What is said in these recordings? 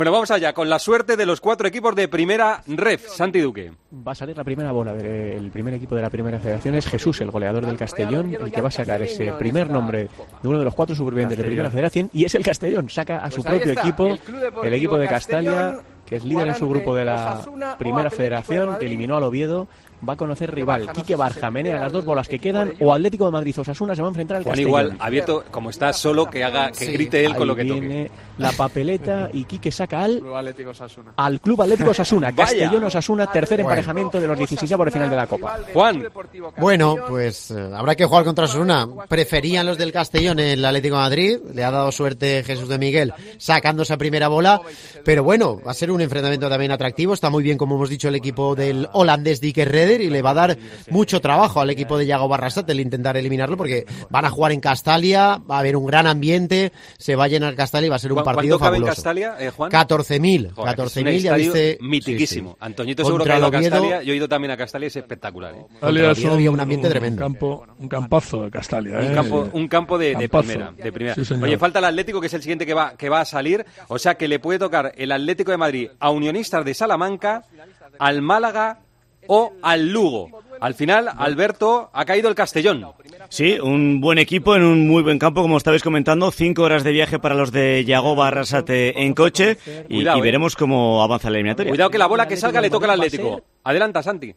Bueno, vamos allá con la suerte de los 4 equipos de primera ref. Santi Duque. Va a salir la primera bola del primer equipo de la primera federación. Es Jesús, el goleador del Castellón, el que va a sacar ese primer nombre de uno de los 4 supervivientes de primera federación, y es el Castellón. Saca a su propio equipo, el equipo de Castalia, que es líder en su grupo de la primera federación, que eliminó al Oviedo. Va a conocer rival. Quique Barja menea las 2 bolas que quedan, o Atlético de Madrid Osasuna se va a enfrentar al Castellón. Igual, abierto, como está solo, que grite él con lo que toque. Viene la papeleta y Quique saca al Club Atlético Osasuna. Castellón Osasuna, tercer emparejamiento de los 16 por el final de la Copa. Juan. Bueno, pues habrá que jugar contra Osasuna. Preferían los del Castellón el Atlético de Madrid. Le ha dado suerte Jesús de Miguel sacando esa primera bola. Pero bueno, va a ser un enfrentamiento también atractivo. Está muy bien, como hemos dicho, el equipo del holandés Dick Redder, y le va a dar mucho trabajo al equipo de Yago Barrasate el intentar eliminarlo, porque van a jugar en Castalia, va a haber un gran ambiente, se va a llenar Castalia y va a ser un partido fabuloso. ¿Cuánto cabe en Castalia, Juan? 14.000. 14.000, ya dice. Mitiquísimo. Sí. Antoñito seguro Contra que ha ido a Castalia. Oviedo. Yo he ido también a Castalia, es espectacular. Había un ambiente tremendo. Un campazo de Castalia. Un campo de primera. Sí, oye, falta el Atlético, que es el siguiente que va a salir. O sea que le puede tocar el Atlético de Madrid a Unionistas de Salamanca, al Málaga o al Lugo. Al final, Alberto, ha caído el Castellón. Sí, un buen equipo en un muy buen campo, como estabais comentando. 5 horas de viaje para los de Yago Barrasate en coche. Y veremos cómo avanza la eliminatoria. Cuidado que la bola que salga le toca al Atlético. Adelanta, Santi.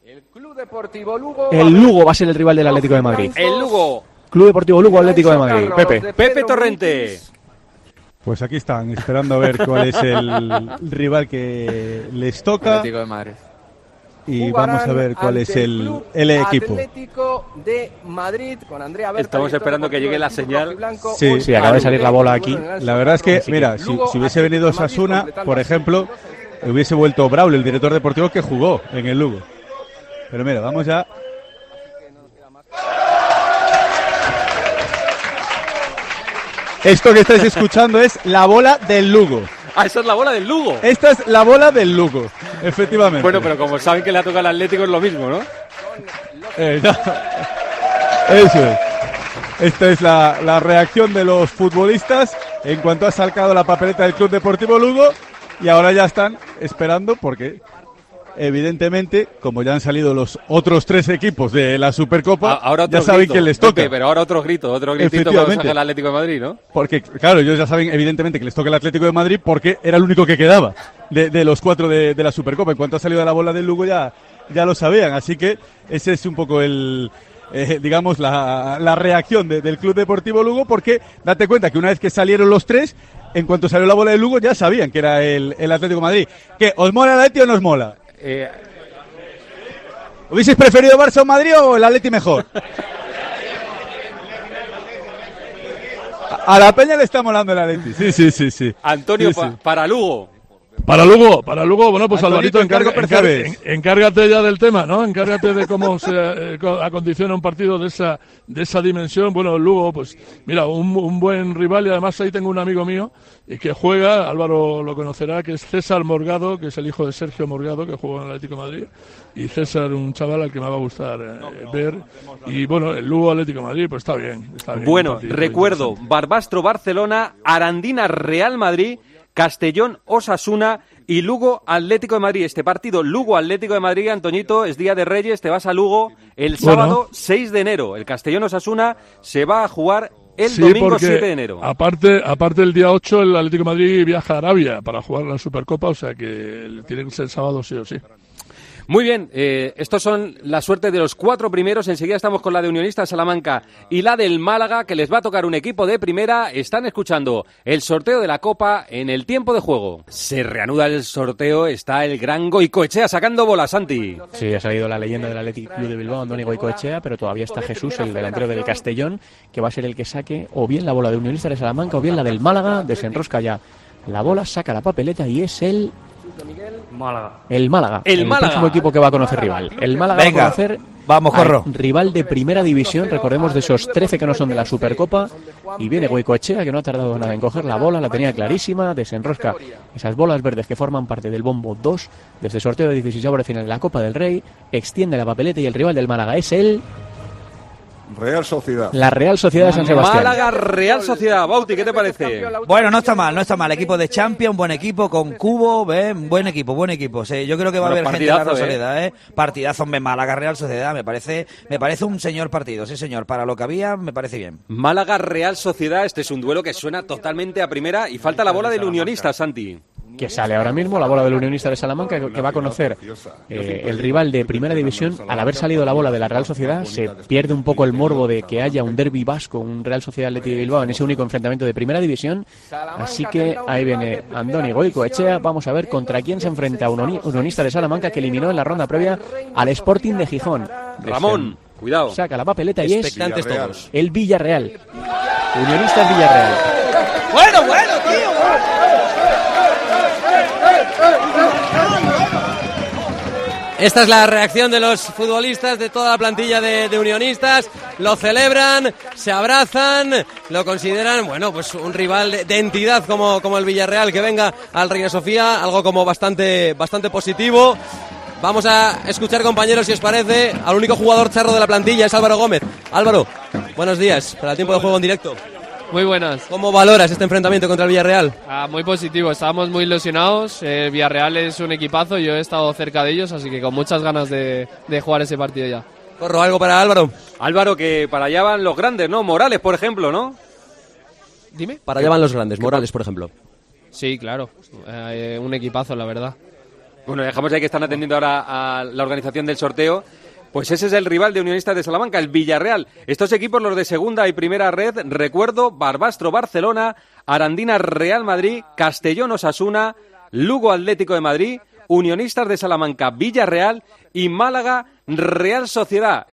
El Lugo va a ser el rival del Atlético de Madrid. El Lugo. Club Deportivo Lugo, Atlético de Madrid. Pepe Torrente. Pues aquí están, esperando a ver cuál es el rival que les toca. Atlético de Madrid. Y vamos a ver cuál es el equipo. Atlético de Madrid con Andrea Berta. Estamos esperando que llegue la señal. Sí, acaba de salir la bola aquí. La verdad es que, mira, si hubiese venido Osasuna, por ejemplo, hubiese vuelto Braulio, el director deportivo que jugó en el Lugo. Pero mira, vamos ya. Esto que estáis escuchando es la bola del Lugo. Ah, esa es la bola del Lugo. Esta es la bola del Lugo, efectivamente. Bueno, pero como saben que le ha tocado al Atlético es lo mismo, ¿no? No. Eso es. Esta es la reacción de los futbolistas en cuanto ha sacado la papeleta del Club Deportivo Lugo, y ahora ya están esperando porque, evidentemente, como ya han salido los otros 3 equipos de la Supercopa, ahora ya saben que les toca. Pero ahora otro gritito cuando saca el Atlético de Madrid, ¿no? Porque, claro, ellos ya saben, evidentemente, que les toca el Atlético de Madrid porque era el único que quedaba de los 4 de la Supercopa. En cuanto ha salido de la bola del Lugo ya lo sabían. Así que ese es un poco digamos, la reacción del Club Deportivo Lugo, porque date cuenta que una vez que salieron los 3, en cuanto salió la bola del Lugo ya sabían que era el Atlético de Madrid. ¿Qué? ¿Os mola el Atleti o no os mola? ¿Hubieseis preferido Barça o Madrid o el Atleti mejor? A la Peña le está molando el Atleti. Sí. Antonio, para Lugo. Para Lugo, bueno, pues Antonito, Alvarito, encárgate ya del tema, ¿no? Encárgate de cómo se acondiciona un partido de esa dimensión. Bueno, Lugo, pues mira, un buen rival, y además ahí tengo un amigo mío y que juega, Álvaro lo conocerá, que es César Morgado, que es el hijo de Sergio Morgado, que juega en el Atlético de Madrid. Y César, un chaval al que me va a gustar ver. Y bueno, el Lugo Atlético de Madrid, pues está bien. Bueno, recuerdo, Barbastro Barcelona, Arandina Real Madrid, Castellón Osasuna y Lugo Atlético de Madrid. Este partido Lugo Atlético de Madrid, Antoñito, es Día de Reyes, te vas a Lugo el sábado 6 de enero. El Castellón Osasuna se va a jugar el domingo 7 de enero. Aparte el día 8 el Atlético de Madrid viaja a Arabia para jugar la Supercopa, o sea que tiene que ser el sábado sí o sí. Muy bien, estos son la suerte de los 4 primeros. Enseguida estamos con la de Unionistas Salamanca y la del Málaga, que les va a tocar un equipo de primera. Están escuchando el sorteo de la Copa en el tiempo de juego. Se reanuda el sorteo, está el gran Goicoechea sacando bolas, Santi. Sí, ha salido la leyenda del Athletic Club de Bilbao, Andoni Goicoechea, pero todavía está Jesús, el delantero del Castellón, que va a ser el que saque o bien la bola de Unionistas de Salamanca o bien la del Málaga. Desenrosca ya la bola, saca la papeleta y es el Málaga. El próximo equipo que va a conocer rival. El Málaga va a conocer rival de primera división. Recordemos, de esos 13 que no son de la Supercopa. Y viene Goicoechea, que no ha tardado nada en coger la bola, la tenía clarísima, desenrosca esas bolas verdes que forman parte del bombo 2 desde el sorteo de 16 por el final de la Copa del Rey, extiende la papeleta y el rival del Málaga es el Real Sociedad. La Real Sociedad de San Sebastián. Málaga, Real Sociedad. Bauti, ¿qué te parece? Bueno, no está mal. Equipo de Champions, buen equipo, con Cubo, buen equipo. Sí, yo creo que va a haber gente en la Rosaleda, Partidazo, Málaga, Real Sociedad, me parece un señor partido, sí señor. Para lo que había, me parece bien. Málaga, Real Sociedad, este es un duelo que suena totalmente a primera y falta la bola del Unionista, Santi. Que sale ahora mismo la bola del Unionista de Salamanca, que va a conocer el rival de Primera División. Al haber salido la bola de la Real Sociedad, se pierde un poco el morbo de que haya un derbi vasco, un Real Sociedad Athletic de Bilbao en ese único enfrentamiento de Primera División. Así que ahí viene Andoni Goicoechea. Vamos a ver contra quién se enfrenta Unionista de Salamanca, que eliminó en la ronda previa al Sporting de Gijón. Ramón, cuidado. Saca la papeleta y es todos. el Villarreal. Unionistas Villarreal. Bueno, tío. Esta es la reacción de los futbolistas, de toda la plantilla de Unionistas. Lo celebran, se abrazan, lo consideran, bueno, pues un rival de entidad como el Villarreal que venga al Reina Sofía, algo como bastante positivo. Vamos a escuchar, compañeros, si os parece, al único jugador charro de la plantilla, es Álvaro Gómez. Álvaro, buenos días, para el tiempo de juego en directo. Muy buenas. ¿Cómo valoras este enfrentamiento contra el Villarreal? Muy positivo, estábamos muy ilusionados. El Villarreal es un equipazo, yo he estado cerca de ellos, así que con muchas ganas de jugar ese partido ya. Corro, ¿algo para Álvaro? Álvaro, que para allá van los grandes, ¿no? Morales, por ejemplo, ¿no? Dime. Para allá van los grandes, Morales, por ejemplo. Sí, claro, un equipazo, la verdad. Bueno, dejamos ahí que están atendiendo ahora a la organización del sorteo. Pues ese es el rival de Unionistas de Salamanca, el Villarreal. Estos equipos, los de segunda y primera red, recuerdo, Barbastro Barcelona, Arandina Real Madrid, Castellón Osasuna, Lugo Atlético de Madrid, Unionistas de Salamanca Villarreal y Málaga Real Sociedad.